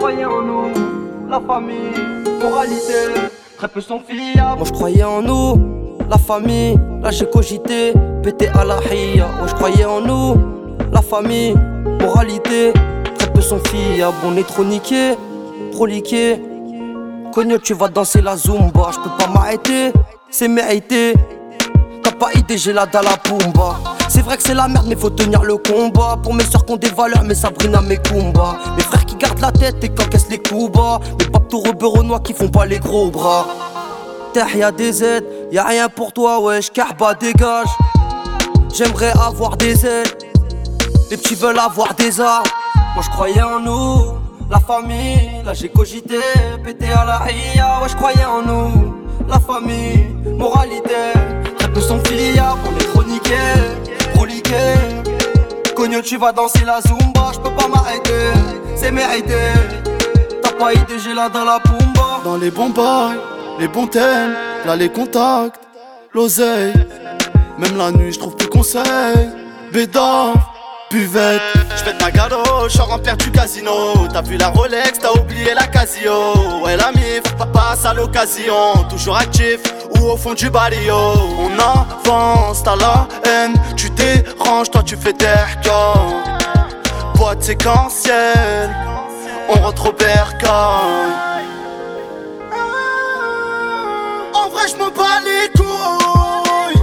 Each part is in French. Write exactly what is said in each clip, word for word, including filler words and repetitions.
croyais en nous, la famille, moralité, très peu sont fiables. Moi je croyais en nous, la famille, là j'ai cogité, pété à la hiya. Moi je croyais en nous, la famille, moralité, très peu sont fiables. On est trop niqué, trop liqué. Cogno, tu vas danser la zumba, je peux pas m'arrêter, c'est mérité. T'as pas idée, j'ai la dalle à Pumba. C'est vrai que c'est la merde, mais faut tenir le combat. Pour mes soeurs qui ont des valeurs, mais Sabrina mes combats. Mes frères qui gardent la tête et qui encaissent les coups bas. Mes papes renois qui font pas les gros bras. Terre y'a des aides, y'a rien pour toi, wesh, Kahba dégage. J'aimerais avoir des aides, les petits veulent avoir des armes. Moi je croyais en nous, la famille, là j'ai cogité, pété à la hiya. Ouais je croyais en nous, la famille, moralité, très peu sont fiables, on est chroniqués, proliqués. Cogno tu vas danser la zumba, je peux pas m'arrêter, c'est mérité. T'as pas idée, j'ai la dans la Pumba. Dans les bons bails, les bons thèmes, là les contacts, l'oseille. Même la nuit je trouve plus conseil, bédard, buvette. J'pète ma galoche, j'en remplir du casino. T'as vu la Rolex, t'as oublié la Casio. Ouais la mif, pas passe à l'occasion. Toujours actif ou au fond du barrio. On avance, t'as la haine, tu déranges, toi tu fais terre-corps. Boîte séquentielle, on rentre au bercail. En vrai j'm'en bats les couilles,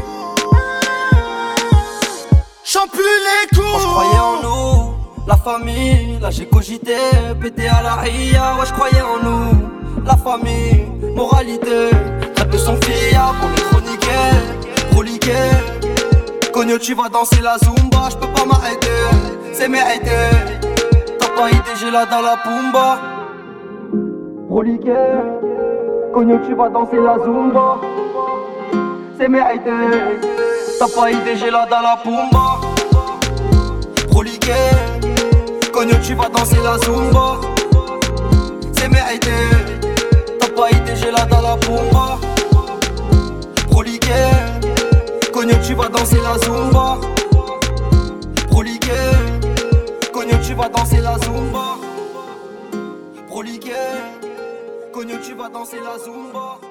j'en pue les couilles. Moi je croyais en nous, la famille, là j'ai cogité, pété à la hiya. Ouais je croyais en nous, la famille, moralité, très peu sont fiables, on est chroniqués, proliqués. Cogno tu vas danser la zumba, je peux pas m'arrêter, c'est mérité. T'as pas idée, j'ai la dans la Pumba. Proliqué, Cogno tu vas danser la zumba, c'est mérité. T'as pas idée, j'ai la dans la Pumba. Proliqué, Cogno tu vas danser la zumba, c'est mérité. T'as pas idée, j'ai la dans la Pumba. Proliqué, Cogno tu vas danser la zumba. Proliqué, Cogno tu vas danser la zumba. Proliqué, Cogno tu vas danser la zumba.